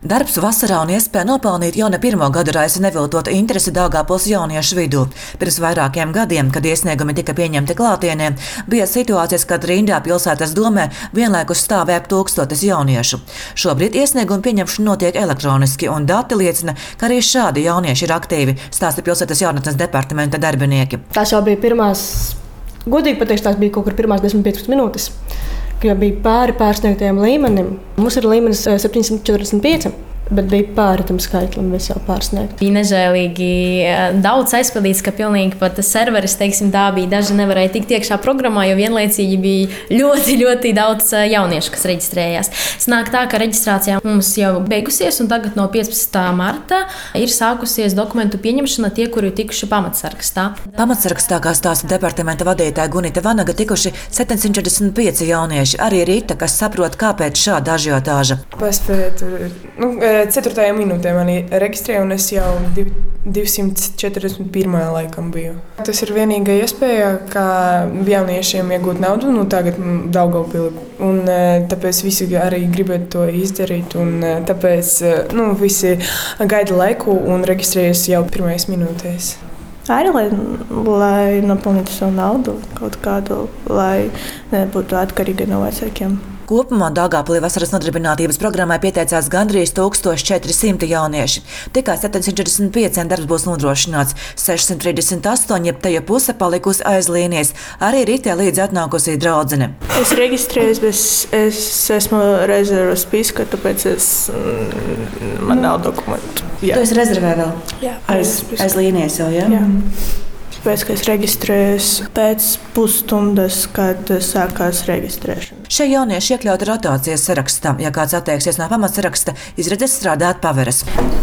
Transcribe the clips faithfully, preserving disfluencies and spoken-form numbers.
Darbs vasarā un iespēja nopelnīt jau ne pirmo gadu raisa neviltot interesi Daugavpils jauniešu vidū. Pirms vairākiem gadiem, kad iesniegumi tika pieņemti klātienē, bija situācijas, kad rindā pilsētas domē vienlaikus stāvēja ap tūkstotis jauniešu. Šobrīd iesniegumu pieņemšana notiek elektroniski, un dati liecina, ka arī šādi jaunieši ir aktīvi, stāsta pilsētas jaunatnes departamenta darbinieki. Tās jau bija pirmās, godīgi pateikšu, tās bija kaut kur pirmās desmit piecpadsmit minūtes. Ka bija pāri pārsniegtajiem līmenim. Mums ir līmenis septiņsimt četrdesmit pieci, bet bija pāri tam skaitlim, viss jau pārsniegt. Bija nežēlīgi daudz aizpildīts, ka pilnīgi pat serveris, teiksim, tā bija. Daži nevarēja tikt iekšā programmā, jo vienlaicīgi bija ļoti, ļoti daudz jauniešu, kas reģistrējās. Sanāk tā, ka reģistrācijā mums jau beigusies, un tagad no piecpadsmitā marta ir sākusies dokumentu pieņemšana tie, kuri ir tikuši pamatsargstā. Pamatsargstā, kā stāsta departamenta vadītāja Gunita Vanaga, tikuši septiņsimt četrdesmit pieci jaunieši. Arī Rīta, kas saprot, kāpēc šāda ažiotāža. Paspēja tur, nu, ceturtajā minūtē mani reģistrēja, un es jau divsimt četrdesmit pirmajā laikam biju. Tas ir vienīgā iespēja, kā jauniešiem iegūt naudu, nu tagad Daugavpilī. Un tāpēc visi arī gribētu to izdarīt, un tāpēc nu, visi gaida laiku un reģistrējas jau pirmajās minūtēs. Arī, lai, lai nopelnītu savu naudu kaut kādu, lai nebūtu atkarīgi no vecākiem. Kopumā Daugavpilī vasaras nodarbinātības programmai pieteicās gandrīz tūkstoš četri simti jaunieši. Tikai septiņsimt četrdesmit pieciem darbs būs nodrošināts, sešsimt trīsdesmit astoņi, jeb teja puse palikusi aiz līnijas. Arī Rītē līdz atnākusī draudzene. Es reģistrējos, bet es esmu rezervas spiska, tāpēc es, man nav dokumentu. Jā. Tu esi rezervē vēl? Jā. Aiz, aiz līnijas jau, jā? Jā. Pēc, ka es reģistrējos pēc pusstundas, kad sākās reģistrēšana. Šie jaunieši iekļauti rotācijas sarakstā. Ja kāds atteiksies no pamatsaraksta, izredzes strādāt paveras.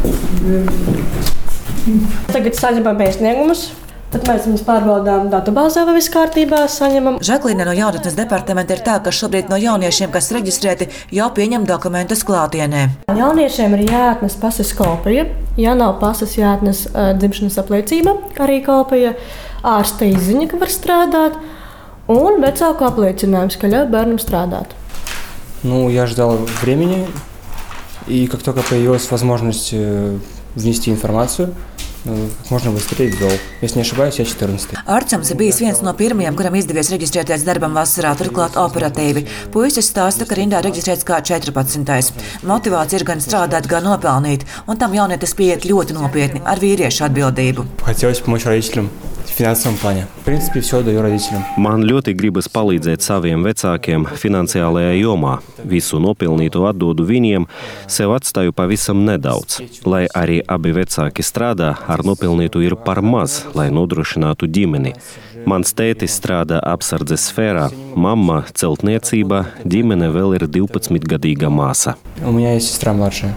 Tagad saņemam iesniegumus. Tad mēs viņus pārbaudām datubāzē, vai viss kārtībā saņemam. Žaklīne no jaunatnes departamenta ir tā, ka šobrīd no jauniešiem, kas reģistrēti, jau pieņem dokumentus klātienē. Jauniešiem ir jāatnes pases kopija. Ja nav pases, jāatnes uh, dzimšanas apliecība, arī kopija, ārsta izziņa, ka var strādāt, un vecāku apliecinājums, ka ļauj bērnam strādāt. Ну, я ждал времени, и как только появилась возможность внести информацию, как можно быстрее ввел. Если не ошибаюсь, я четырнадцатый. Arčams ir bijis viens no pirmajiem, kuram izdevies reģistrēties darbam vasarā, turklāt operatīvi. Puisis stāsta, ka rindā reģistrēts kā četrpadsmitais. Motivācija ir gan strādāt, gan nopelnīt, un tam jaunietis pieiet ļoti nopietni ar vīriešu atbildību. Хотелось помочь родителям в финансовом плане. В принципе, все даю родителям. Man ļoti gribas palīdzēt saviem vecākiem finansiālajā jomā. Visu nopelnīto atdodu viņiem, sev atstāju pavisam nedaudz. Lai arī abi vecāki strādā, ar nopelnītu ir par maz, lai nodrošinātu ģimeni. Mans tētis strādā apsardzes sfērā, mamma celtniecībā, ģimene vēl ir divpadsmitgadīga māsa. У меня есть сестра младшая.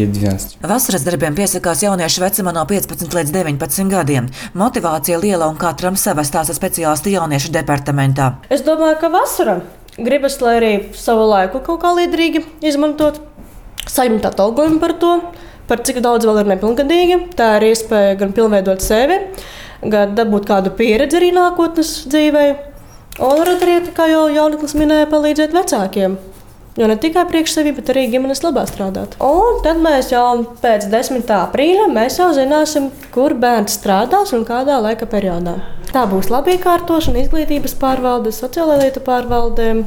Vasaras darbiem piesakās jaunieši vecumā no piecpadsmit līdz deviņpadsmit gadiem. Motivācija liela un katram sava, stāsta speciālisti jauniešu departamentā. Es domāju, ka vasarā gribas, lai arī savu laiku kaut kā liederīgi izmantot, saņemt atalgojumu par to, par cik daudz vēl ir nepilngadīgi. Tā ir iespēja gan pilnveidot sevi, gan dabūt kādu pieredzi arī nākotnes dzīvē. Un varat arī, kā jau jaunatnes minēja, palīdzēt vecākiem. Jo ne tikai priekš sevi, bet arī ģimenes labā strādāt. Un tad mēs jau pēc desmitā aprīļa mēs jau zināsim, kur bērns strādās un kādā laika periodā. Tā būs laba iekārtošana, izglītības pārvalde, sociālā lietu pārvalde,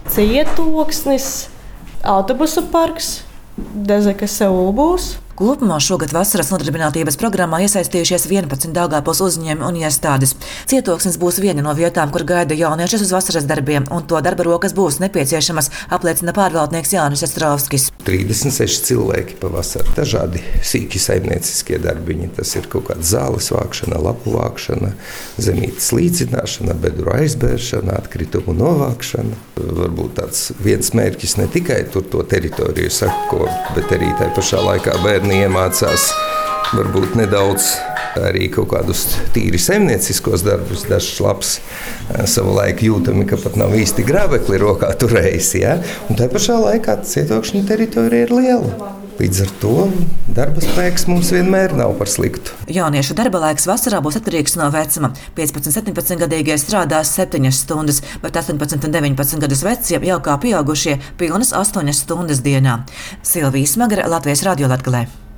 cietoksnis, autobusu parks, Dezekas sev būs. Kopumā šogad vasaras nodarbinātības programmā iesaistījušies vienpadsmit Daugavpils uzņēmumi un iestādes. Cietoksnis būs viena no vietām, kur gaida jauniešus uz vasaras darbiem, un to darba rokas būs nepieciešamas, apliecina pārvaldnieks Jānis Ostrovskis. trīsdesmit seši cilvēki pavasarī. Dažādi sīki saimnieciskie darbiņi. Tas ir kaut kāda zāles vākšana, lapu vākšana, zemītes līdzināšana, bedru aizbēršana, atkritumu novākšana. Varbūt tāds viens mērķis ne tikai tur to teritoriju sako, bet arī tai pašā laikā bērni iemācās varbūt nedaudz arī kaut kādus tīri saimnieciskos darbus. Dažs labs savu laiku jūtami, ka pat nav īsti grābekli rokā turējis. Ja? Un tā pašā laikā cietokšņa teritorija ir liela. Līdz ar to darba spēks mums vienmēr nav par sliktu. Jauniešu darba laiks vasarā būs atkarīgs no vecuma. piecpadsmit, septiņpadsmit gadīgie strādās septiņas stundas, bet astoņpadsmit un deviņpadsmit gadus vecie jau kā pieaugušie pilnas astoņas stundas dienā. Silvija Smagara, Latvijas Radio Latgalē.